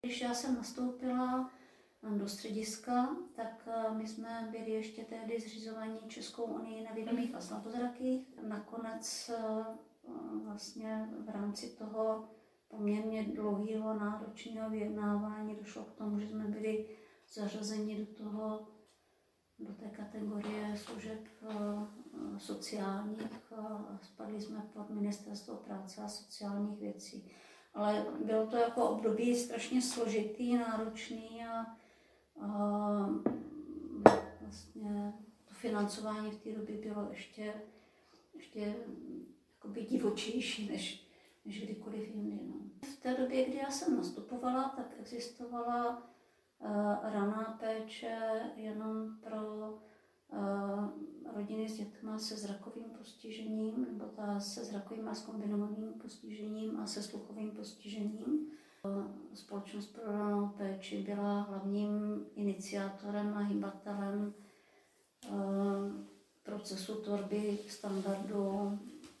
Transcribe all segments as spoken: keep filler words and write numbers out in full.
Když já jsem nastoupila do střediska, tak my jsme byli ještě tehdy zřizovaní Českou unii nevidomých a slabozrakých. Nakonec vlastně v rámci toho poměrně dlouhého náročného vyjednávání došlo k tomu, že jsme byli zařazeni do toho, do té kategorie služeb sociálních. Spadli jsme pod Ministerstvo práce a sociálních věcí. Ale bylo to jako období strašně složitý, náročný a, a vlastně to financování v té době bylo ještě, ještě jakoby divočejší než, než kdykoliv jindy. No. V té době, kdy já jsem nastupovala, tak existovala uh, raná péče jenom pro uh, rodiny s dětmi se zrakovým postižením, nebo ta se zrakovým a s kombinovaným postižením a se sluchovým postižením. Společnost pro ranou péči byla hlavním iniciátorem a hybatelem uh, procesu tvorby standardu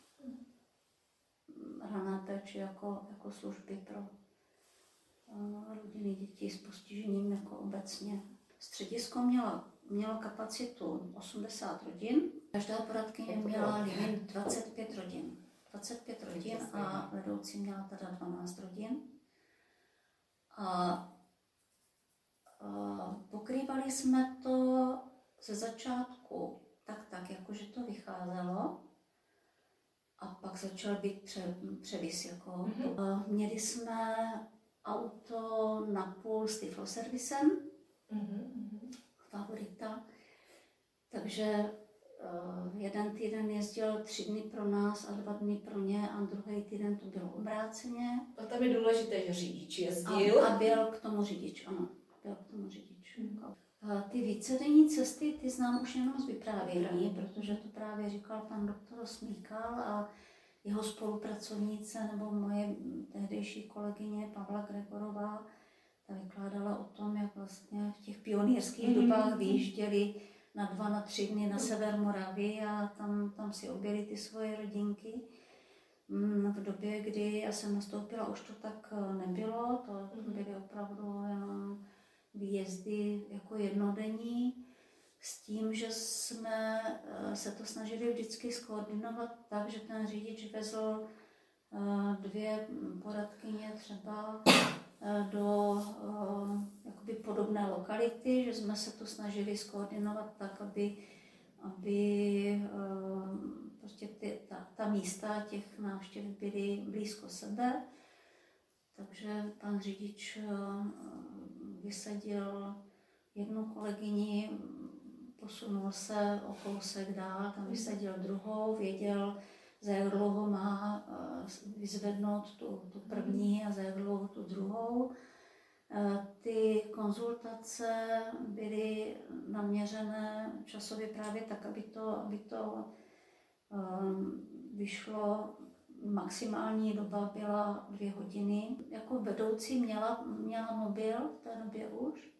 raná péče jako, jako služby pro uh, rodiny dětí s postižením jako obecně. Středisko mělo, mělo kapacitu osmdesát rodin. Každá poradkyně měla limit dvacet pět rodin. dvacet pět rodin a vedoucí měla teda dvanáct rodin. A, a pokrývali jsme to ze začátku tak, tak, jakože to vycházelo. A pak začal být pře, převis. Jako. Mm-hmm. Měli jsme auto napůl s tifloservisem, mm-hmm. favorita. Takže uh, jeden týden jezdil tři dny pro nás a dva dny pro ně a druhý týden to bylo obráceně. A tam je důležité, že řidič jezdil. A, a byl k tomu řidič, ano. Byl k tomu řidič. Mm-hmm. Uh, ty vícedenní cesty, ty znám už jenom z vyprávění, protože to právě říkal pan doktor Smíkal a jeho spolupracovnice nebo moje tehdejší kolegyně Pavla Gregorová, ta vykládala o tom, jak vlastně v těch pionýrských mm-hmm. dobách vyjížděli na dva, na tři dny na sever Moravy a tam, tam si objeli ty svoje rodinky. V době, kdy já jsem nastoupila, už to tak nebylo, to byly opravdu jenom výjezdy jako jednodenní, s tím, že jsme se to snažili vždycky skoordinovat tak, že ten řidič vezl dvě poradkyně třeba do jakoby podobné lokality, že jsme se to snažili skoordinovat tak, aby, aby prostě ty, ta, ta místa těch návštěv byly blízko sebe. Takže pan řidič vysadil jednu kolegyni, posunul se o kousek dál, tam vysadil druhou, věděl, za jak dlouho má vyzvednout tu, tu první a za jak dlouho tu druhou. Ty konzultace byly naměřené časově právě tak, aby to, aby to um, vyšlo. Maximální doba byla dvě hodiny. Jako vedoucí měla, měla mobil v té době už.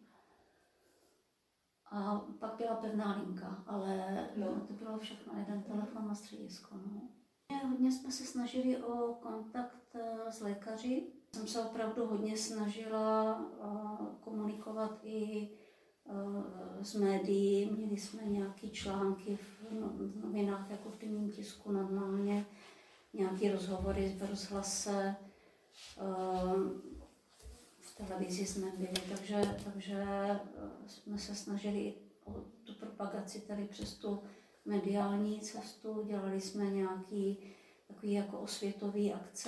A pak byla pevná linka, ale no. To bylo všechno, jeden telefon na středisko. No. Hodně jsme se snažili o kontakt s lékaři. Jsem se opravdu hodně snažila komunikovat i s médií. Měli jsme nějaké články v novinách, jako v denním tisku normálně, nějaké rozhovory v rozhlase. V televizi jsme byli, takže, takže jsme se snažili o tu propagaci tady přes tu mediální cestu. Dělali jsme nějaký takový jako osvětový akce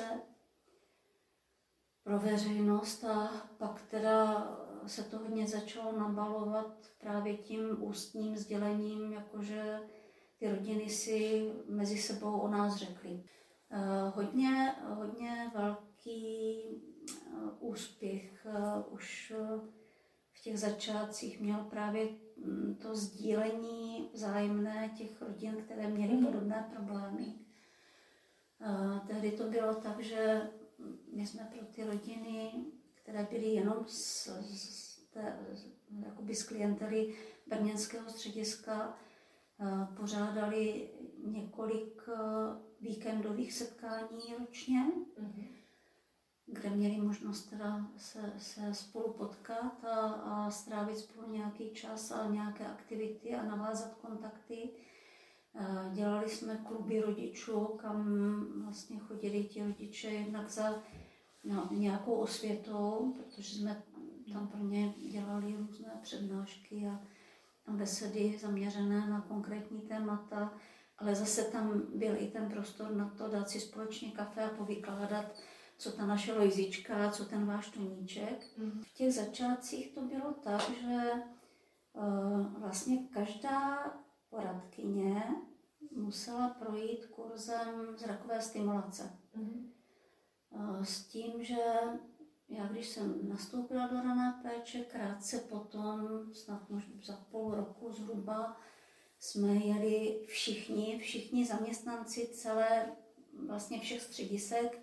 pro veřejnost a pak teda se to hodně začalo nabalovat právě tím ústním sdělením, jakože ty rodiny si mezi sebou o nás řekly. Hodně, hodně velký úspěch už v těch začátcích měl právě to sdílení vzájemné těch rodin, které měly podobné problémy. Tehdy to bylo tak, že my jsme pro ty rodiny, které byly jenom z, z, té, jakoby z klientely brněnského střediska, pořádali několik víkendových setkání ročně. Mm-hmm. kde měli možnost teda se, se spolu potkat a, a strávit spolu nějaký čas a nějaké aktivity a navázat kontakty. Dělali jsme kluby rodičů, kam vlastně chodili ti rodiče jednak za no, nějakou osvětou, protože jsme tam pro ně dělali různé přednášky a, a besedy zaměřené na konkrétní témata, ale zase tam byl i ten prostor na to dát si společně kafe a povykládat, co ta naše Lojzička, co ten váš Toníček. Mm. V těch začátcích to bylo tak, že uh, vlastně každá poradkyně musela projít kurzem zrakové stimulace. Mm. Uh, s tím, že já když jsem nastoupila do rané péče, krátce potom, snad možná za půl roku zhruba, jsme jeli všichni, všichni zaměstnanci celé, vlastně všech středisek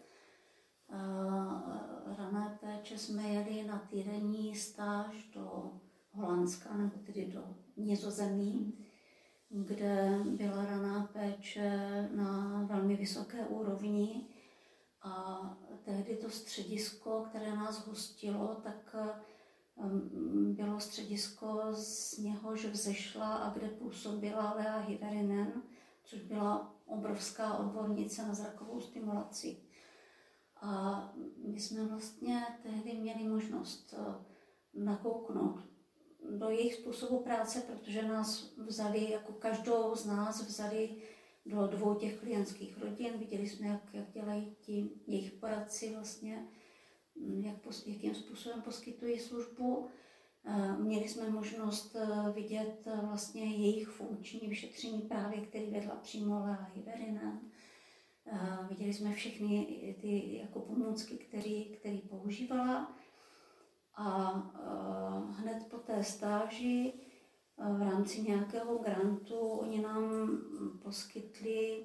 uh, rané péče jsme jeli na týdenní stáž do Holandska, nebo tedy do Nizozemí, kde byla raná péče na velmi vysoké úrovni. A tehdy to středisko, které nás hostilo, tak um, bylo středisko, z něhož vzešla a kde působila Lea Hyverinen, což byla obrovská odbornice na zrakovou stimulaci. A my jsme vlastně tehdy měli možnost nakouknout do jejich způsobu práce, protože nás vzali, jako každou z nás vzali do dvou těch klientských rodin. Viděli jsme, jak, jak dělají ti jejich poradci vlastně, jak, jakým způsobem poskytují službu. Měli jsme možnost vidět vlastně jejich funkční vyšetření právě, který vedla přímo Lea Hyverinen. Viděli jsme všechny ty jako pomůcky, které který používala. A hned po té stáži v rámci nějakého grantu oni nám poskytli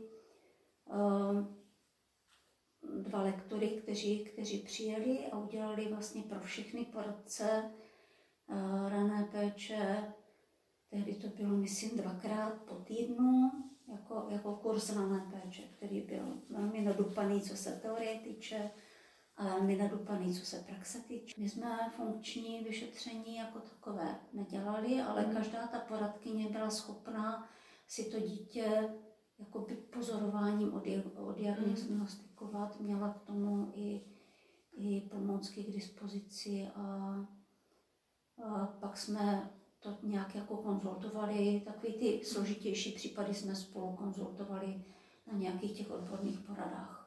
dva lektory, kteří, kteří přijeli a udělali vlastně pro všechny poradce rané péče. Tehdy to bylo, myslím, dvakrát po týdnu, jako, jako kurz rané péče, který byl velmi nadupaný, co se teorie týče, a velmi nadupaný, co se praxe týče. My jsme funkční vyšetření jako takové nedělali, ale mm. každá ta poradkyně byla schopná si to dítě jakoby pozorováním odiagnostikovat, měla k tomu i, i pomůcky k dispozici a, a pak jsme to nějak jako konzultovali, takový ty složitější případy jsme spolu konzultovali na nějakých těch odborných poradách.